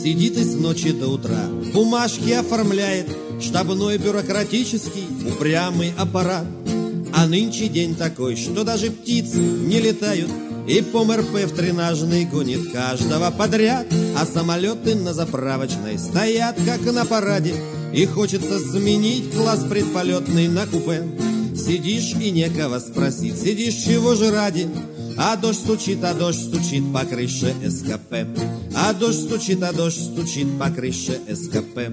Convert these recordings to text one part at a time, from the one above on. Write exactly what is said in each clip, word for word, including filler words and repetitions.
Сидит и с ночи до утра, бумажки оформляет, штабной бюрократический упрямый аппарат. А нынче день такой, что даже птицы не летают, и ПОМРП в тренажный гонит каждого подряд. А самолеты на заправочной стоят, как на параде, и хочется сменить класс предполетный на купе. Сидишь и некого спросить, сидишь чего же ради? А дождь стучит, а дождь стучит по крыше СКП. А дождь стучит, а дождь стучит по крыше СКП.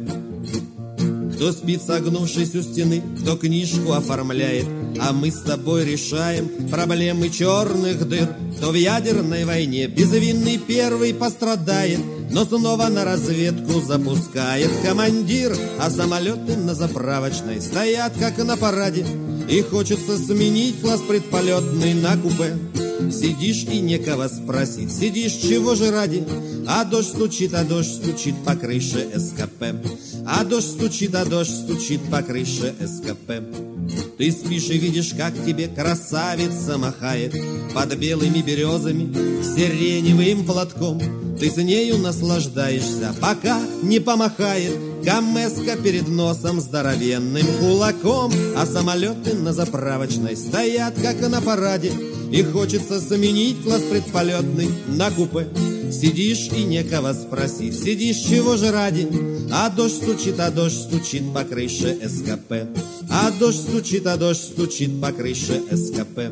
Кто спит, согнувшись у стены, кто книжку оформляет, а мы с тобой решаем проблемы черных дыр. Кто в ядерной войне безвинный первый пострадает, но снова на разведку запускает командир. А самолеты на заправочной стоят, как на параде, и хочется сменить класс предполетный на купе. Сидишь и некого спросить, сидишь чего же ради? А дождь стучит, а дождь стучит по крыше СКП. А дождь стучит, а дождь стучит по крыше СКП. Ты спишь и видишь, как тебе красавица махает под белыми березами сиреневым платком. Ты с нею наслаждаешься, пока не помахает Камеска перед носом здоровенным кулаком. А самолеты на заправочной стоят, как на параде, и хочется заменить класс предполетный на купе. Сидишь и некого спросить, сидишь чего же ради? А дождь стучит, а дождь стучит по крыше СКП. А дождь стучит, а дождь стучит по крыше СКП.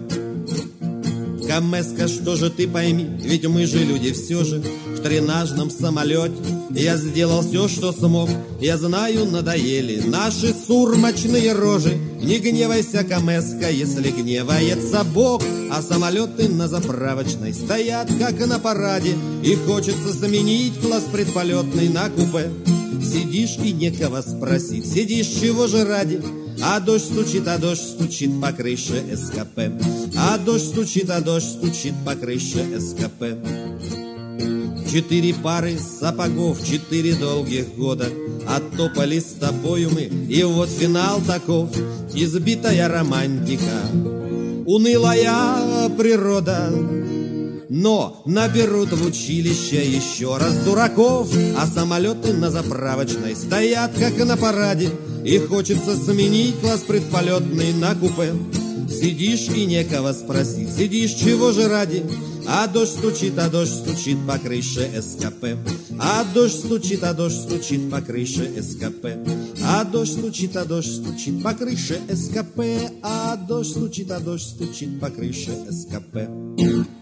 Камеска, что же ты пойми, ведь мы же люди все же. В тренажном самолете я сделал все, что смог. Я знаю, надоели наши сурмочные рожи. Не гневайся, Камеска, если гневается Бог. А самолеты на заправочной стоят, как на параде, и хочется заменить класс предполетный на купе. Сидишь и некого спросить, сидишь чего же ради? А дождь стучит, а дождь стучит по крыше СКП. А дождь стучит, а дождь стучит по крыше СКП. Четыре пары сапогов, четыре долгих года оттопали с тобою мы, и вот финал таков. Избитая романтика, унылая природа, но наберут в училище еще раз дураков. А самолеты на заправочной стоят, как на параде, и хочется сменить класс предполетный на купе. Сидишь и некого спросить, сидишь чего же ради? А дождь стучит, а дождь стучит по крыше СКП. А дождь стучит, а дождь стучит по крыше СКП. А дождь стучит, а дождь стучит по крыше СКП. А дождь стучит, а дождь стучит по крыше СКП.